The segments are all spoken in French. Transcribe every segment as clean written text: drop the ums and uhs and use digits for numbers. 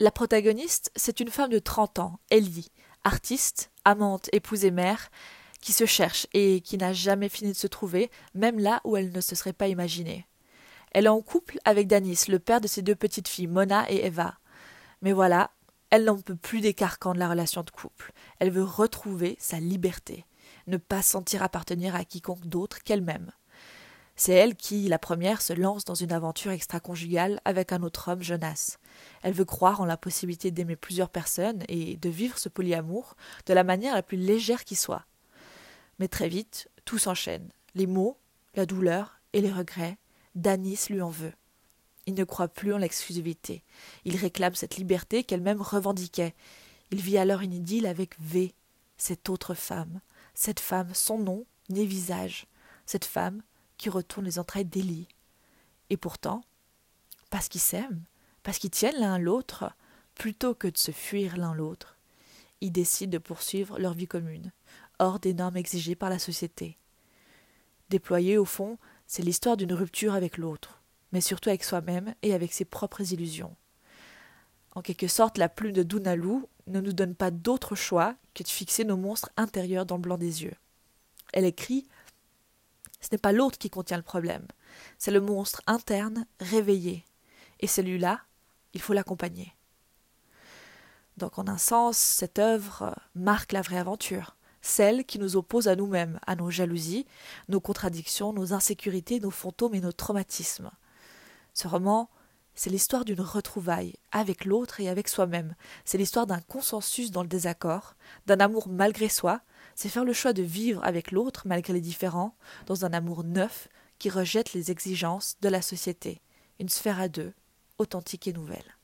La protagoniste, c'est une femme de 30 ans, Ellie, artiste, amante, épouse et mère, qui se cherche et qui n'a jamais fini de se trouver, même là où elle ne se serait pas imaginée. Elle est en couple avec Danis, le père de ses 2 petites filles, Mona et Eva. Mais voilà, elle n'en peut plus des carcans de la relation de couple. Elle veut retrouver sa liberté, ne pas sentir appartenir à quiconque d'autre qu'elle-même. C'est elle qui, la première, se lance dans une aventure extra-conjugale avec un autre homme, Jonas. Elle veut croire en la possibilité d'aimer plusieurs personnes et de vivre ce polyamour de la manière la plus légère qui soit. Mais très vite, tout s'enchaîne. Les maux, la douleur et les regrets, Danis lui en veut. Il ne croit plus en l'exclusivité. Il réclame cette liberté qu'elle-même revendiquait. Il vit alors une idylle avec V, cette autre femme. Cette femme sans nom ni visage. Cette femme qui retourne les entrailles d'Ellie. Et pourtant, parce qu'ils s'aiment, parce qu'ils tiennent l'un l'autre, plutôt que de se fuir l'un l'autre, ils décident de poursuivre leur vie commune, hors des normes exigées par la société. Déployée au fond, c'est l'histoire d'une rupture avec l'autre, mais surtout avec soi-même et avec ses propres illusions. En quelque sorte, la plume de Dunalu ne nous donne pas d'autre choix que de fixer nos monstres intérieurs dans le blanc des yeux. Elle écrit « Ce n'est pas l'autre qui contient le problème, c'est le monstre interne réveillé, et celui-là, il faut l'accompagner. » Donc en un sens, cette œuvre marque la vraie aventure, celle qui nous oppose à nous-mêmes, à nos jalousies, nos contradictions, nos insécurités, nos fantômes et nos traumatismes. Ce roman, c'est l'histoire d'une retrouvaille avec l'autre et avec soi-même. C'est l'histoire d'un consensus dans le désaccord, d'un amour malgré soi. C'est faire le choix de vivre avec l'autre malgré les différends, dans un amour neuf qui rejette les exigences de la société. Une sphère à deux, authentique et nouvelle.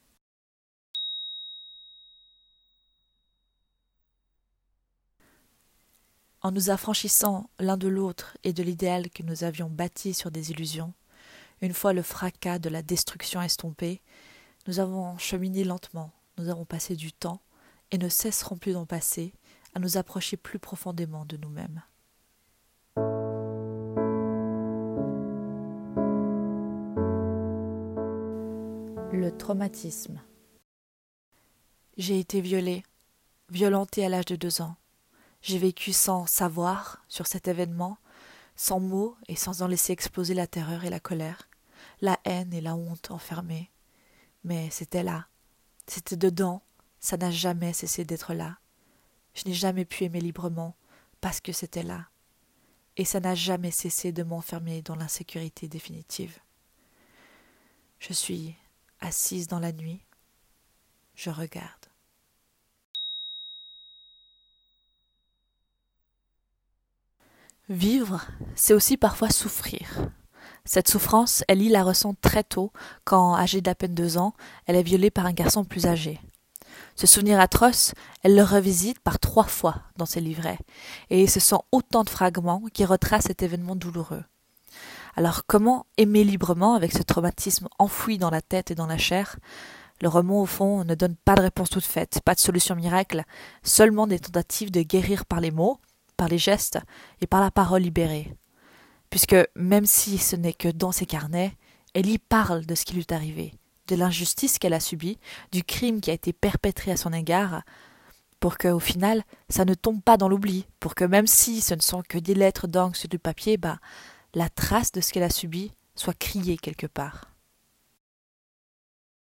En nous affranchissant l'un de l'autre et de l'idéal que nous avions bâti sur des illusions, une fois le fracas de la destruction estompé, nous avons cheminé lentement, nous avons passé du temps, et ne cesserons plus d'en passer, à nous approcher plus profondément de nous-mêmes. Le traumatisme. J'ai été violée, violentée à l'âge de 2 ans. J'ai vécu sans savoir sur cet événement, sans mots et sans en laisser exploser la terreur et la colère, la haine et la honte enfermées. Mais c'était là, c'était dedans, ça n'a jamais cessé d'être là. Je n'ai jamais pu aimer librement parce que c'était là. Et ça n'a jamais cessé de m'enfermer dans l'insécurité définitive. Je suis assise dans la nuit, je regarde. Vivre, c'est aussi parfois souffrir. Cette souffrance, Ellie la ressent très tôt quand, âgée d'à peine 2 ans, elle est violée par un garçon plus âgé. Ce souvenir atroce, elle le revisite par 3 fois dans ses livrets, et ce sont autant de fragments qui retracent cet événement douloureux. Alors comment aimer librement avec ce traumatisme enfoui dans la tête et dans la chair ? Le roman, au fond, ne donne pas de réponse toute faite, pas de solution miracle, seulement des tentatives de guérir par les mots, par les gestes et par la parole libérée. Puisque, même si ce n'est que dans ses carnets, elle y parle de ce qui lui est arrivé, de l'injustice qu'elle a subie, du crime qui a été perpétré à son égard, pour que, au final, ça ne tombe pas dans l'oubli, pour que même si ce ne sont que des lettres d'encre sur du papier, la trace de ce qu'elle a subi soit criée quelque part.